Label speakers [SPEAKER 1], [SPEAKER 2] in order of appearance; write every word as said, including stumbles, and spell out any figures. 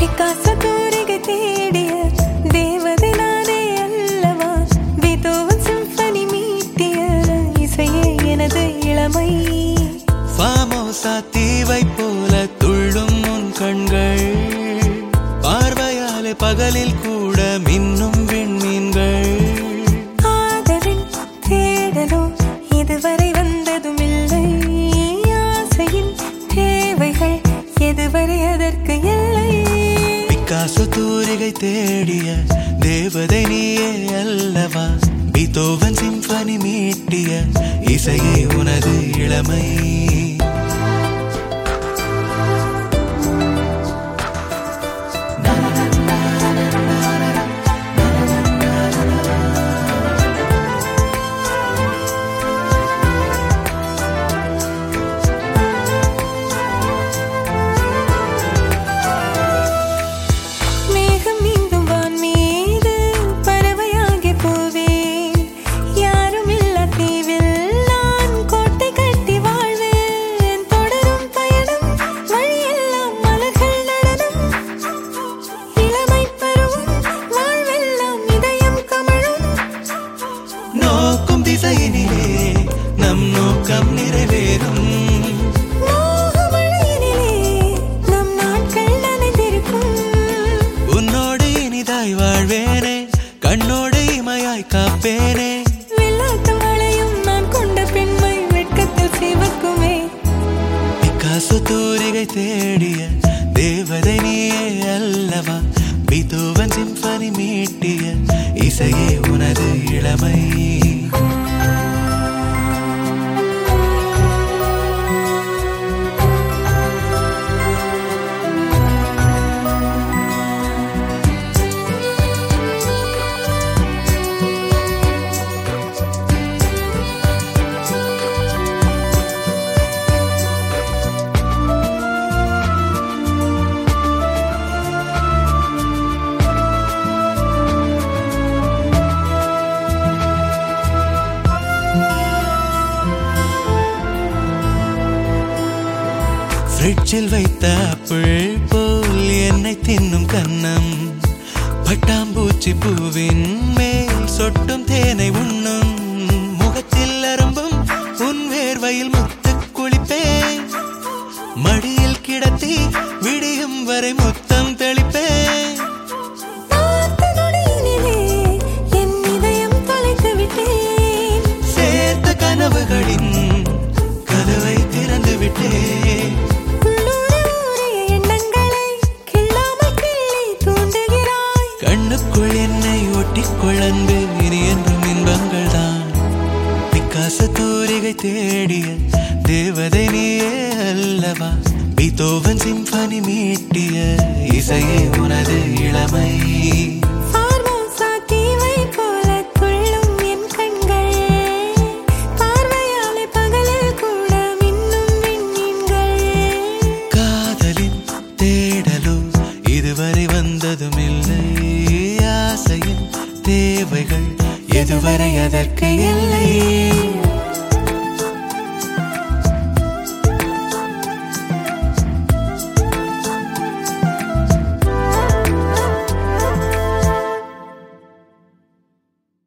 [SPEAKER 1] Picasso தூரிகை தேடிய தேவதை நானே அல்லவா? பீத்தோவன் சிம்பனி மீட்டிய இசையே எனது இளமை.
[SPEAKER 2] ஃபாமோசா தீவை போல துள்ளும் உன் கண்கள், பார்வையாலே பகலில் கூட மின்னும் விண்மீன்கள்.
[SPEAKER 1] ஆதலின் தேடலோ இதுவரை வந்ததும் இல்லை, ஆசையின் தேவைகள் எதுவரை அதற்கு இல்லை.
[SPEAKER 2] பிக்காசோ தூரிகை தேடிய தேவதை நீயே அல்லவா? பீத்தோவன் சிம்பனி மீட்டிய இசையே உனது இளமை. திசையினிலே நம் நோக்கம் நிறைவேறும்,
[SPEAKER 1] நம் நாட்கள் நனைந்திருக்கும்.
[SPEAKER 2] உன்னோடு இனிதாய் வாழ்வேனே, கண்ணோடு இமையாய் காப்பேனே.
[SPEAKER 1] வெள்ளாட்டு மழையும் நான் கொண்ட பெண்மை வெட்கத்தில் சிவக்குமே.
[SPEAKER 2] பிக்காசோ தூரிகை தேடிய தேவதை நீயே அல்லவா? பீத்தோவன் சிம்பனி மீட்டிய இசையே உனது இளமை. ஃப்ரிட்ஜில் வைத்த ஆப்பிள் போல் என்னை தின்னும் கன்னம், பட்டாம்பூச்சி பூவின் மேல் சொட்டும் தேனை உண்ணும். முகத்தில் அரும்பும் உன் வேர்வையில் முத்து குளிப்பேன், மடியில் கிடத்தி விடியும் வரை முத்தம் தெளிப்பேன்.
[SPEAKER 1] என் இதயம் தொலைத்து விட்டேன்,
[SPEAKER 2] சேர்த்த கனவுகளின் கதவை திறந்து விட்டேன். கண்ணுக்குள் என்னை ஒட்டிக் கொள்ளந்து இனி என்றும் இன்பங்கள் தான். பிக்காசோ தூரிகை தேடிய தேவதை நீயே அல்லவா? பீத்தோவன் சிம்பனி மீட்டிய இசையே உனது இளமை. காதலின் தேடலோ இதுவரை வந்ததும் இல்லை, ஆசையின் தேவைகள் எதுவரை அதற்கு இல்லை.